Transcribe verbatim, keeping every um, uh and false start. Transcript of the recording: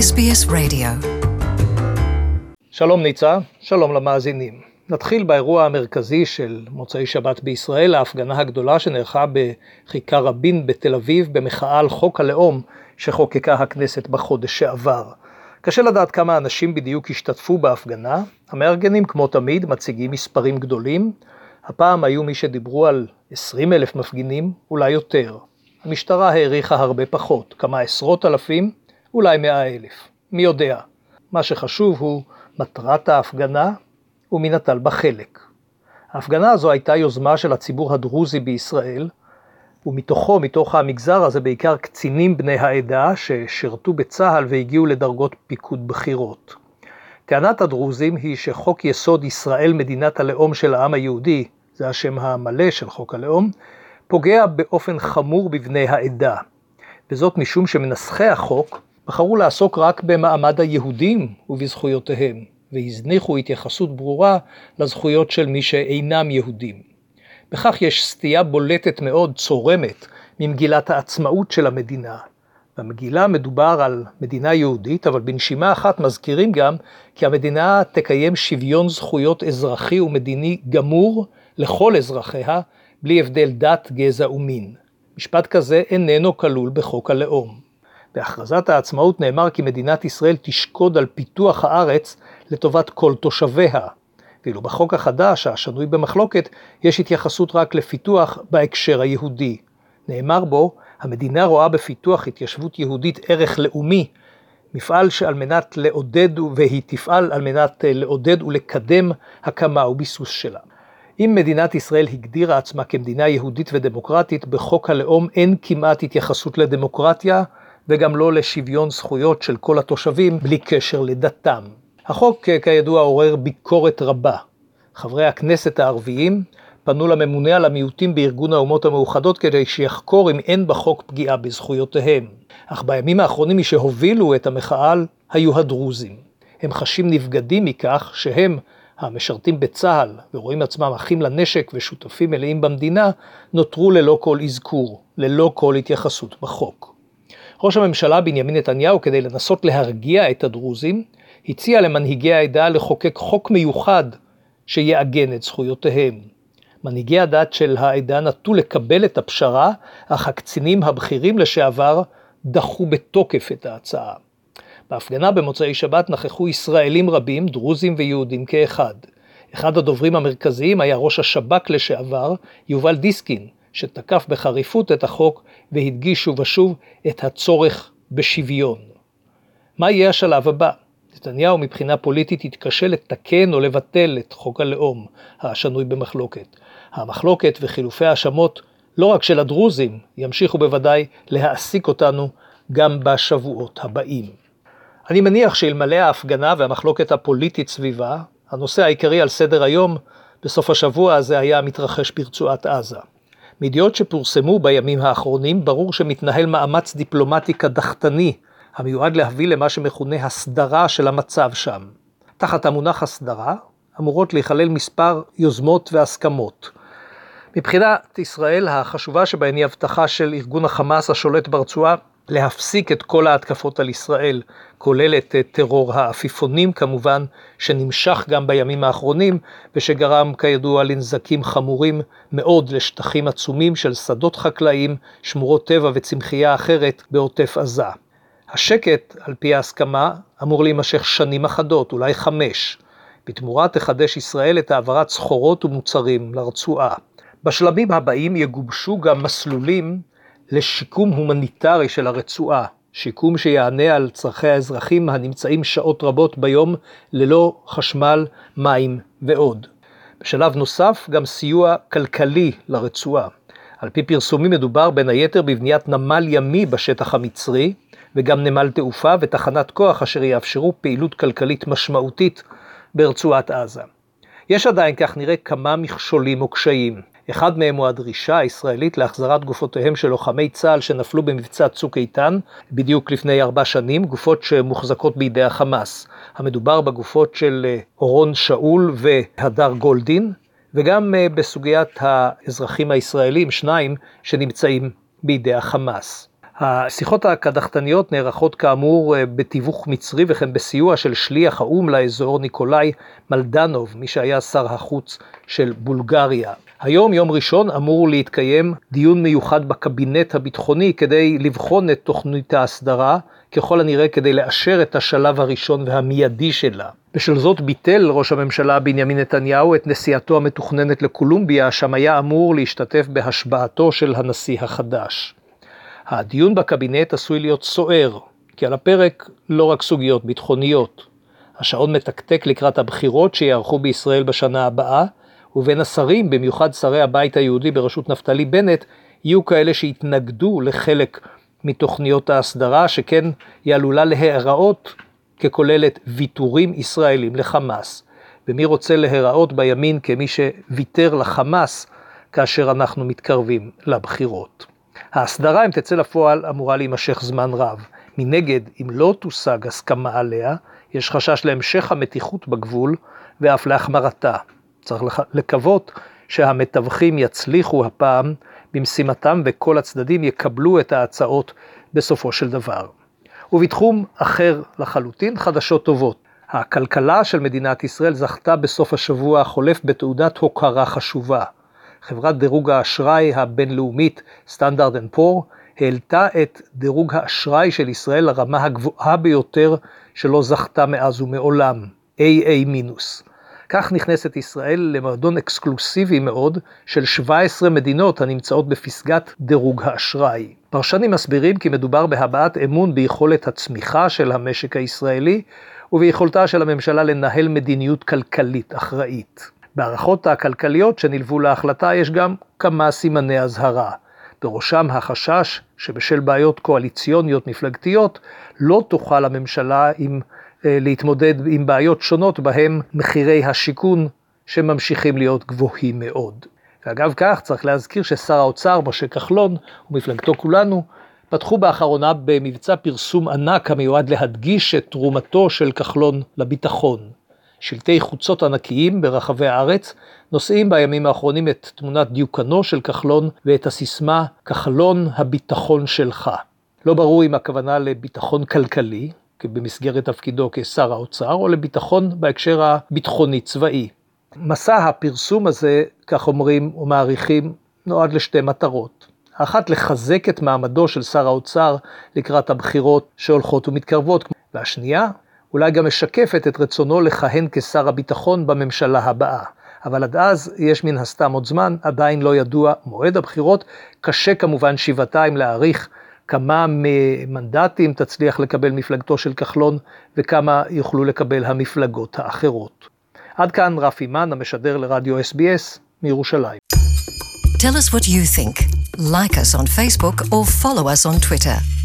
אס בי אס Radio. שלום ניצה, שלום למאזינים. נתחיל באירוע המרכזי של מוצאי שבת בישראל, ההפגנה הגדולה שנערכה בכיכר רבין בתל אביב במחאה על חוק הלאום שחוקקה הכנסת בחודש שעבר. קשה לדעת כמה אנשים בדיוק השתתפו בהפגנה. המארגנים כמו תמיד מציגים מספרים גדולים. הפעם היו מי שדיברו על עשרים אלף מפגינים, אולי יותר. המשטרה העריכה הרבה פחות, כמה עשרות אלפים, אולי מאה אלף. מי יודע? מה שחשוב הוא מטרת ההפגנה ומי נטל בה חלק. ההפגנה הזו הייתה יוזמה של הציבור הדרוזי בישראל, ומתוכו, מתוך המגזר הזה, בעיקר קצינים בני העדה ששירתו בצה"ל והגיעו לדרגות פיקוד בחירות. טענת הדרוזים היא שחוק יסוד ישראל מדינת הלאום של העם היהודי, זה השם המלא של חוק הלאום, פוגע באופן חמור בבני העדה. וזאת משום שמנסחי החוק בחרו לעסוק רק במעמד היהודים ובזכויותיהם, והזניחו התייחסות ברורה לזכויות של מי שאינם יהודים. בכך יש סטייה בולטת מאוד, צורמת, ממגילת העצמאות של המדינה. במגילה מדובר על מדינה יהודית, אבל בנשימה אחת מזכירים גם כי המדינה תקיים שוויון זכויות אזרחי ומדיני גמור לכל אזרחיה, בלי הבדל דת, גזע ומין. משפט כזה איננו כלול בחוק הלאום. בהכרזת העצמאות נאמר כי מדינת ישראל תשקוד על פיתוח הארץ לטובת כל תושביה. ואילו בחוק החדש, השנוי במחלוקת, יש התייחסות רק לפיתוח בהקשר היהודי. נאמר בו, המדינה רואה בפיתוח התיישבות יהודית ערך לאומי, מפעל שעל מנת לעודד, והיא תפעל על מנת לעודד ולקדם הקמה וביסוס שלה. אם מדינת ישראל הגדירה עצמה כמדינה יהודית ודמוקרטית, בחוק הלאום אין כמעט התייחסות לדמוקרטיה, וגם לא לשוויון זכויות של כל התושבים בלי קשר לדתם. החוק כידוע עורר ביקורת רבה. חברי הכנסת הערביים פנו לממונה על המיעוטים בארגון האומות המאוחדות כדי שיחקור אם אין בחוק פגיעה בזכויותיהם. אך בימים האחרונים מי שהובילו את המחאה היו הדרוזים. הם חשים נבגדים מכך שהם, המשרתים בצה"ל ורואים עצמם אחים לנשק ושותפים מלאים במדינה, נותרו ללא כל אזכור, ללא כל התייחסות בחוק. ראש הממשלה בנימין נתניהו, כדי לנסות להרגיע את הדרוזים, הציע למנהיגי העדה לחוקק חוק מיוחד שיעגן את זכויותיהם. מנהיגי הדת של העדה נטו לקבל את הפשרה, אך הקצינים הבכירים לשעבר דחו בתוקף את ההצעה. בהפגנה במוצאי שבת נכחו ישראלים רבים, דרוזים ויהודים כאחד. אחד הדוברים המרכזיים היה ראש השב"כ לשעבר, יובל דיסקין, שתקף בחריפות את החוק והדגיש שוב ושוב את הצורך בשוויון. מה יהיה השלב הבא? נתניהו מבחינה פוליטית התקשה לתקן או לבטל את חוק הלאום, השנוי במחלוקת. המחלוקת וחילופי האשמות, לא רק של הדרוזים, ימשיכו בוודאי להעסיק אותנו גם בשבועות הבאים. אני מניח שאלמלא ההפגנה והמחלוקת הפוליטית סביבה, הנושא העיקרי על סדר היום בסוף השבוע הזה היה מתרחש ברצועת עזה. מידיעות שפורסמו בימים האחרונים ברור שמתנהל מאמץ דיפלומטי קדחתני, המיועד להביא למה שמכונה הסדרה של המצב שם. תחת המונח הסדרה אמורות להיכלל מספר יוזמות והסכמות. מבחינת ישראל החשובה שבהן היא הבטחה של ארגון החמאס השולט ברצועה להפסיק את כל ההתקפות על ישראל, כולל את טרור העפיפונים כמובן, שנמשך גם בימים האחרונים, ושגרם כידוע לנזקים חמורים מאוד לשטחים עצומים של שדות חקלאיים, שמורות טבע וצמחייה אחרת בעוטף עזה. השקט, על פי ההסכמה, אמור להימשך שנים אחדות, אולי חמש. בתמורה תחדש ישראל את העברת סחורות ומוצרים לרצועה. בשלבים הבאים יגובשו גם מסלולים לשיקום הומניטרי של הרצועה, שיקום שיענה על צרכי האזרחים הנמצאים שעות רבות ביום ללא חשמל, מים ועוד. בשלב נוסף גם סיוע כלכלי לרצועה. על פי פרסומים מדובר בין היתר בבניית נמל ימי בשטח המצרי, וגם נמל תעופה ותחנת כוח אשר יאפשרו פעילות כלכלית משמעותית ברצועת עזה. יש עדיין כך נראה כמה מכשולים או קשיים. אחד מהם הוא הדרישה הישראלית להחזרת גופותיהם של לוחמי צה"ל שנפלו במבצע צוק איתן, בדיוק לפני ארבע שנים, גופות שמוחזקות בידי החמאס. המדובר בגופות של אורון שאול והדר גולדין, וגם בסוגיית האזרחים הישראלים, שניים שנמצאים בידי החמאס. השיחות הקדחתניות נערכות כאמור בתיווך מצרי וכן בסיוע של שליח האום לאזור ניקולאי מלדנוב, מי שהיה שר החוץ של בולגריה. היום, יום ראשון, אמור להתקיים דיון מיוחד בקבינט הביטחוני כדי לבחון את תוכנית ההסדרה, ככל הנראה כדי לאשר את השלב הראשון והמיידי שלה. בשל זאת ביטל ראש הממשלה בנימין נתניהו את נסיעתו המתוכננת לקולומביה, שם היה אמור להשתתף בהשבעתו של הנשיא החדש. הדיון בקבינט עשוי להיות סוער, כי על הפרק לא רק סוגיות ביטחוניות. השעון מתקתק לקראת הבחירות שיערכו בישראל בשנה הבאה, ובין השרים, במיוחד שרי הבית היהודי בראשות נפתלי בנט, יהיו כאלה שהתנגדו לחלק מתוכניות ההסדרה, שכן היא עלולה להיראות ככוללת ויתורים ישראלים לחמאס. ומי רוצה להיראות בימין כמי שוויתר לחמאס כאשר אנחנו מתקרבים לבחירות. ההסדרה, אם תצא לפועל, אמורה להימשך זמן רב. מנגד, אם לא תושג הסכמה עליה, יש חשש להמשך המתיחות בגבול ואף להחמרתה. צריך לקוות שהמתווכים יצליחו הפעם במשימתם וכל הצדדים יקבלו את ההצעות בסופו של דבר. ובתחום אחר לחלוטין, חדשות טובות. הכלכלה של מדינת ישראל זכתה בסוף השבוע החולף בתעודת הוקרה חשובה. חברת דירוג האשראי הבינלאומית סטנדרט אנד פור העלתה את דירוג האשראי של ישראל לרמה הגבוהה ביותר שלא זכתה מאז ומעולם, איי איי מינוס. כך נכנסת ישראל למועדון אקסקלוסיבי מאוד של שבע עשרה מדינות הנמצאות בפסגת דירוג האשראי. פרשנים מסבירים כי מדובר בהבעת אמון ביכולת הצמיחה של המשק הישראלי וביכולתה של הממשלה לנהל מדיניות כלכלית אחראית. בהערכות הכלכליות שנלוו להחלטה יש גם כמה סימני הזהרה. בראשם החשש שבשל בעיות קואליציוניות מפלגתיות לא תוכל הממשלה עם, אה, להתמודד עם בעיות שונות בהם מחירי השיכון שממשיכים להיות גבוהים מאוד. ואגב כך צריך להזכיר ששר האוצר משה כחלון ומפלגתו כולנו פתחו באחרונה במבצע פרסום ענק המיועד להדגיש את תרומתו של כחלון לביטחון. שלטי חוצות ענקיים ברחבי הארץ נושאים בימים האחרונים את תמונת דיוקנו של כחלון ואת הסיסמה כחלון הביטחון שלך. לא ברור אם הכוונה לביטחון כלכלי, במסגרת תפקידו כשר האוצר, או לביטחון בהקשר הביטחוני צבאי. מסע הפרסום הזה, כך אומרים ומעריכים, נועד לשתי מטרות. האחת, לחזק את מעמדו של שר האוצר לקראת הבחירות שהולכות ומתקרבות, והשנייה, אולי גם משקפת את רצונו לכהן כשר הביטחון בממשלה הבאה. אבל עד אז יש מן הסתם עוד זמן, עדיין לא ידוע מועד הבחירות, קשה כמובן שבעתיים להעריך כמה מנדטים תצליח לקבל מפלגתו של כחלון וכמה יוכלו לקבל המפלגות האחרות. עד כאן רפי מן, המשדר לרדיו אס בי אס מירושלים. Tell us what you think. Like us on Facebook or follow us on Twitter.